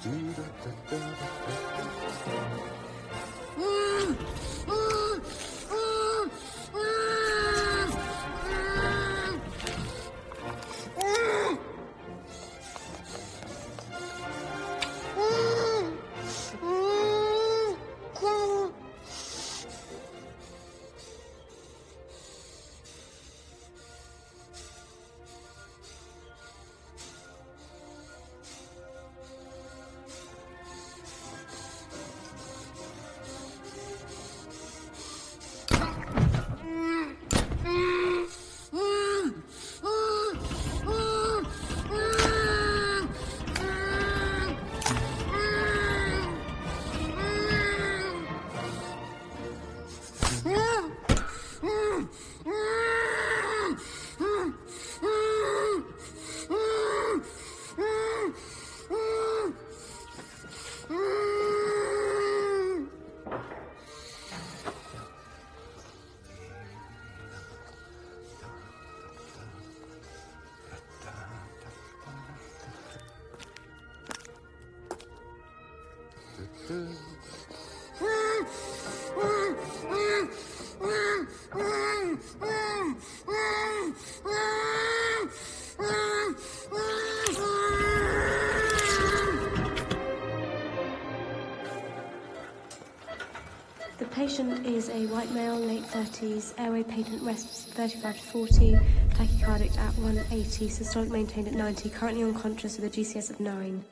The patient is a white male, late 30s, airway patent rests 35 to 40, tachycardic at 180, systolic maintained at 90, currently unconscious with a GCS of 9.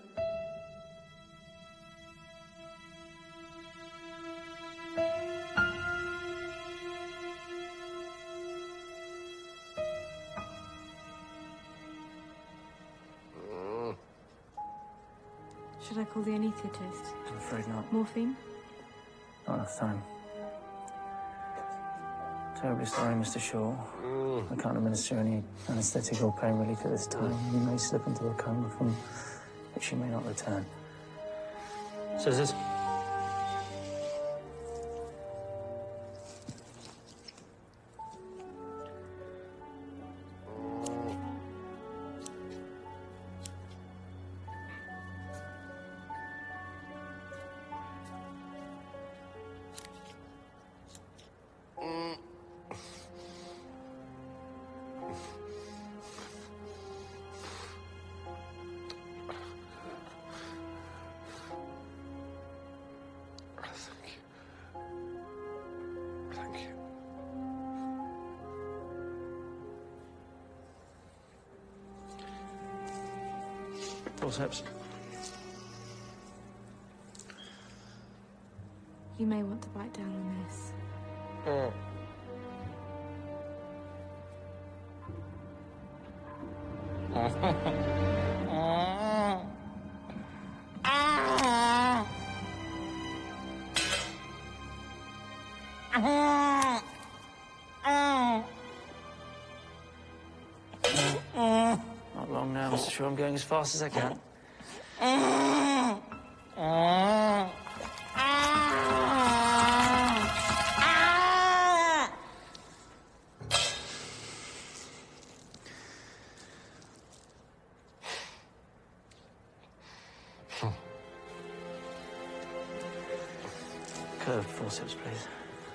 Should I call the anaesthetist? I'm afraid not. Morphine? Not enough time. Terribly sorry, Mr. Shaw. I can't administer any anaesthetic or pain relief at this time. You may slip into a coma from which you may not return. Scissors. Forceps. You may want to bite down on this. Not long now, Mr. Shaw. I'm going as fast as I can. Curved forceps, please.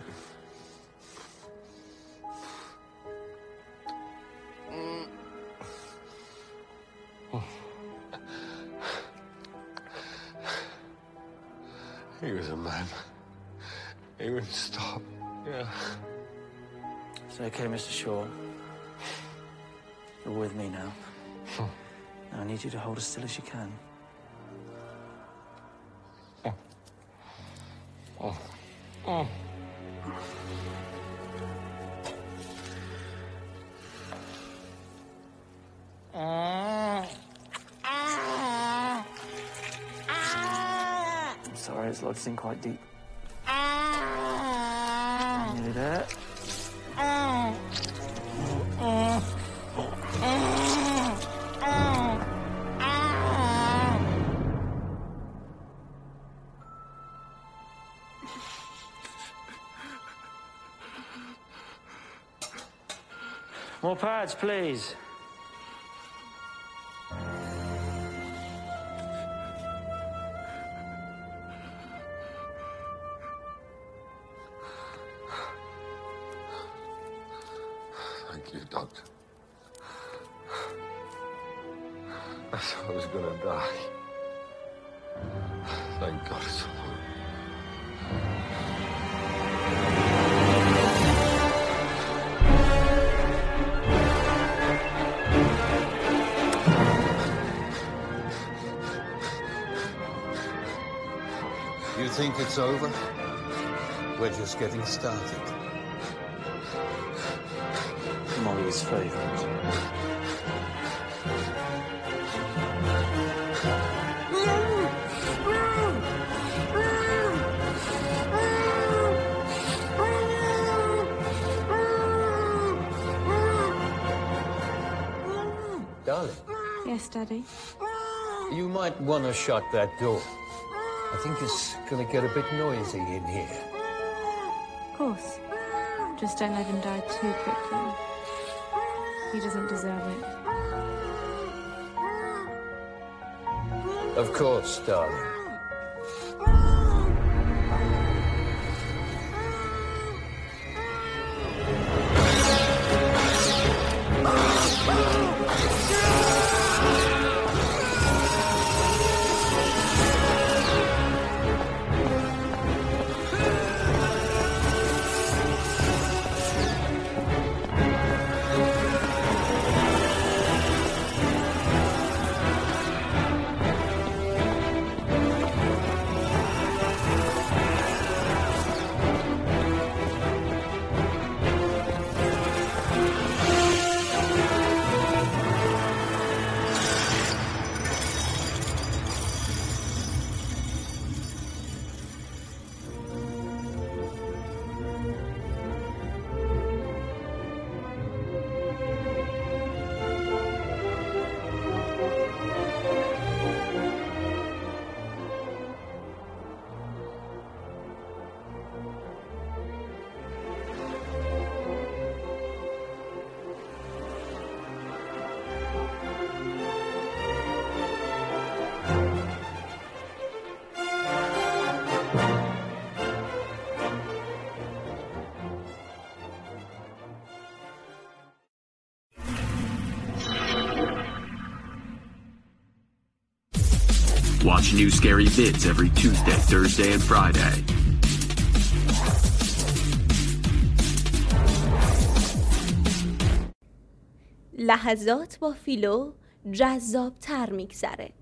He was a man. He wouldn't stop. Yeah. It's okay, Mr. Shaw. You're with me now. Now I need you to hold as still as you can. I'm sorry, it's lodged in quite deep. Nearly there. More pads, please. you, Doctor. I thought I was gonna die. Thank God it's all over. You think it's over? We're just getting started. Molly's favourite. Darling, Yes, Daddy. you might want to shut that door. I think it's going to get a bit noisy in here. Of course. Just don't let him die too quickly. He doesn't deserve it. Of course, darling. Watch new scary vids every Tuesday, Thursday, and Friday. لحظات با فیلو جذاب تر میگذره.